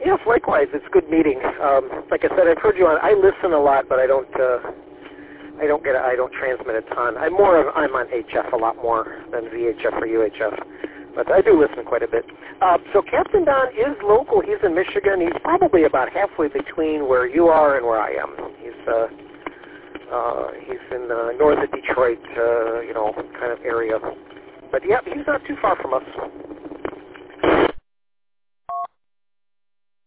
Yes, likewise. It's good meeting. Like I said, I've heard you on. I listen a lot, but I don't transmit a ton. I'm on HF a lot more than VHF or UHF, but I do listen quite a bit. So Captain Don is local. He's in Michigan. He's probably about halfway between where you are and where I am. He's in north of Detroit, kind of area. But yeah, he's not too far from us.